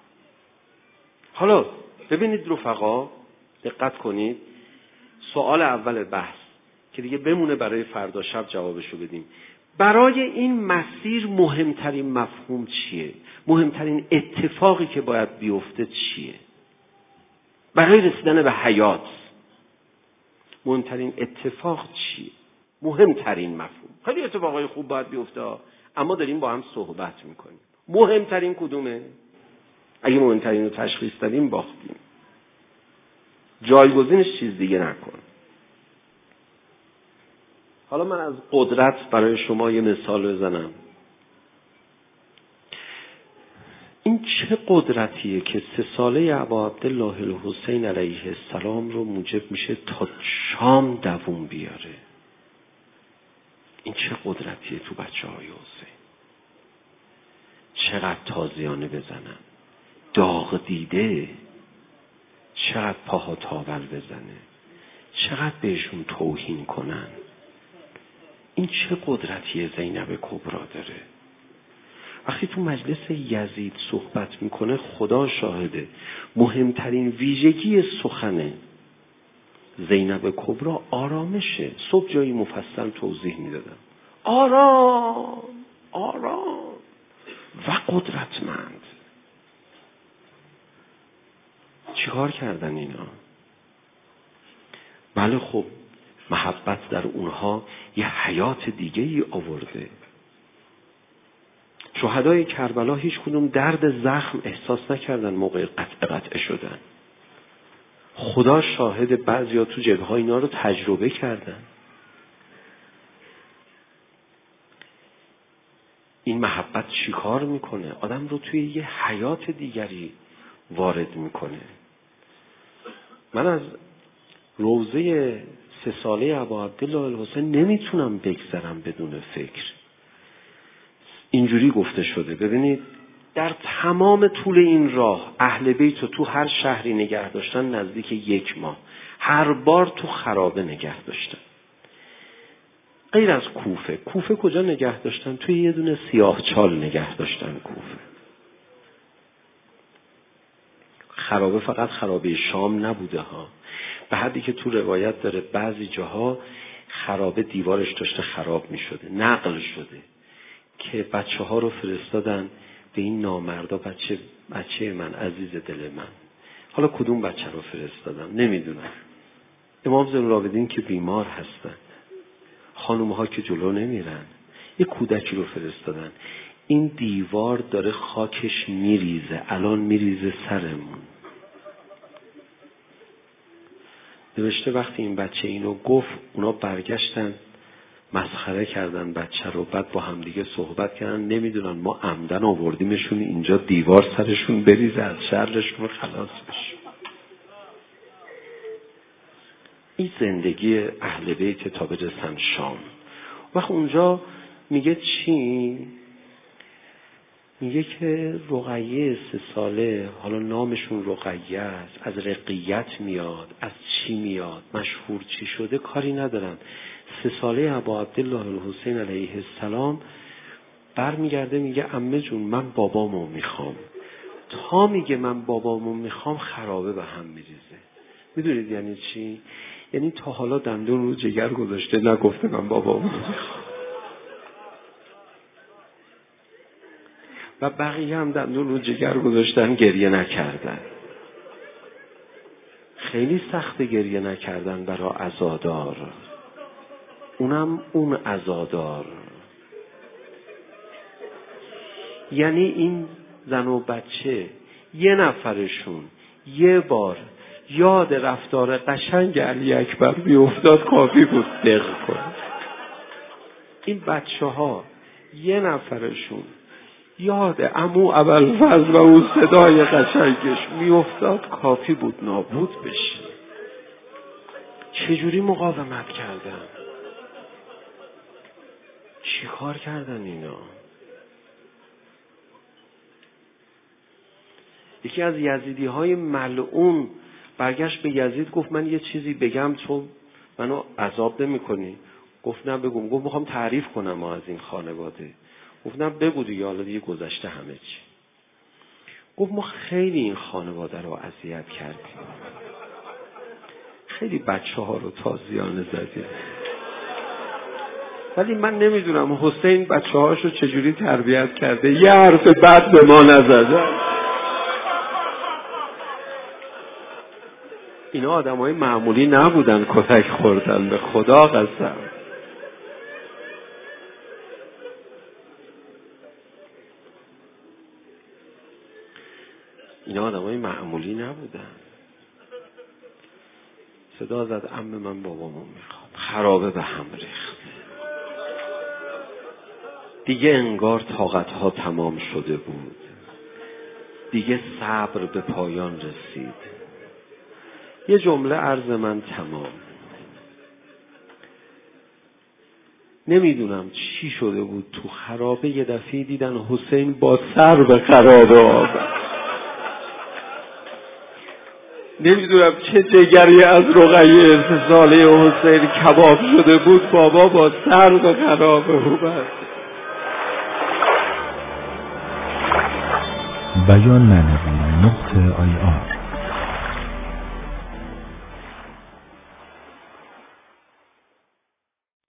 حالا ببینید رفقا، دقت کنید، سوال اول بحث که دیگه بمونه برای فردا شب جوابشو بدیم. برای این مسیر مهمترین مفهوم چیه؟ مهمترین اتفاقی که باید بیفته چیه؟ برای رسیدن به حیات مهمترین اتفاق چیه؟ مهمترین مفهوم. خیلی اتفاقای خوب باید بیفته، اما داریم با هم صحبت میکنیم. مهمترین کدومه؟ اگه مهمترین رو تشخیص دادیم باختیم. جایگزینش چیز دیگه نکن. حالا من از قدرت برای شما یه مثال بزنم. این چه قدرتیه که 3 ساله ابا عبدالله الحسین علیه السلام رو موجب میشه تا شام دووم بیاره؟ این چه قدرتیه تو بچه‌های حسین؟ چقدر تازیانه بزنن، داغ دیده، چقدر پاها تاول بزنه، چقدر بهشون توهین کنن. این چه قدرتیه زینب کبرا داره؟ وقتی تو مجلس یزید صحبت میکنه خدا شاهده، مهمترین ویژگی سخن زینب کبرا آرامشه. صبح جایی مفصل توضیح میدادم. آرام، آرام و قدرتمند. چیکار کردن اینا؟ بله خب محبت در اونها یه حیات دیگه ای آورده. شهدای کربلا هیچ کدوم درد زخم احساس نکردن موقع قطع شدن. خدا شاهد، بعضیا تو جبهه اینا رو تجربه کردن. این محبت چی کار میکنه؟ آدم رو توی یه حیات دیگری وارد میکنه. من از روضه 3 ساله ابا عبدالله الحسین نمیتونم بگذرم بدون فکر. اینجوری گفته شده، ببینید در تمام طول این راه اهل بیت رو تو هر شهری نگه داشتن نزدیک 1 ماه. هر بار تو خرابه نگه داشتن، غیر از کوفه. کوفه کجا نگه داشتن؟ توی یه دونه سیاه چال نگه داشتن کوفه. خرابه فقط خرابه شام نبوده ها، به حدی که تو روایت داره بعضی جاها خرابه دیوارش داشته خراب می شده. نقل شده که بچه ها رو فرستادن به این نامردا، بچه من، عزیز دل من. حالا کدوم بچه رو فرستادن نمیدونم. امام زین العابدین که بیمار هستن، خانوم ها که جلو نمیرن، یه کودکی رو فرستادن. این دیوار داره خاکش میریزه، الان میریزه سرمون. نوشته وقتی این بچه اینو گفت اونا برگشتن مسخره کردن بچه رو، بعد با همدیگه صحبت کردن، نمیدونن ما عمدن آوردیمشون اینجا دیوار سرشون بریزه، از شرشون خلاص بشه. این زندگی اهل بیت تا برسن شام. وقت اونجا میگه چی؟ میگه که رقیه 3 ساله، حالا نامشون رقیه است، از رقیت میاد، از چی میاد، مشهور چی شده کاری ندارن. 3 ساله ابا عبدالله الحسین علیه السلام برمیگرده میگه عمه جون من بابامو میخوام. تا میگه من بابامو میخوام خرابه به هم میریزه. میدونید یعنی چی؟ یعنی تا حالا دندون رو جگر گذاشته، نگفته من بابامو میخوام. و بقیه هم دندون رو جگر گذاشتن، گریه نکردن. خیلی سخت گریه نکردن برای عزادار، اونم اون عزادار. یعنی این زن و بچه یه نفرشون یه بار یاد رفتار قشنگ علی اکبر بیافتاد کافی بود دق کنه. این بچه ها یه نفرشون یاد عمو ابوالفضل و اون صدای قشنگش میافتاد کافی بود نابود بشه. چجوری مقاومت کردن؟ چی کار کردن اینا؟ یکی از یزیدی های ملعون برگشت به یزید گفت من یه چیزی بگم تو منو عذاب نمی کنی؟ گفت نه بگو. گفت میخوام تعریف کنم ما از این خانواده. گفت نه بگو دیگه، حالا دیگه گذشته همه چی. گفت ما خیلی این خانواده رو اذیت کردیم، خیلی بچه ها رو تازیانه زدیم، ولی من نمیدونم حسین بچه هاشو چجوری تربیت کرده، یه حرف بد به ما نزدن. اینا آدمای معمولی نبودن کتک خوردن، به خدا قسم. اینا آدمای معمولی نبودن. صدا زد عمه من بابامو میخوام. خرابه به هم ریخت. دیگه انگار طاقتها تمام شده بود، دیگه صبر به پایان رسید. یه جمله عرض من تمام. نمیدونم چی شده بود تو خرابه، یه دفعه دیدن حسین با سر به خرابه آمد. نمیدونم چه جگری از رقیه ساله حسین کباب شده بود، بابا با سر به خرابه اومد. بیان معنوی .ir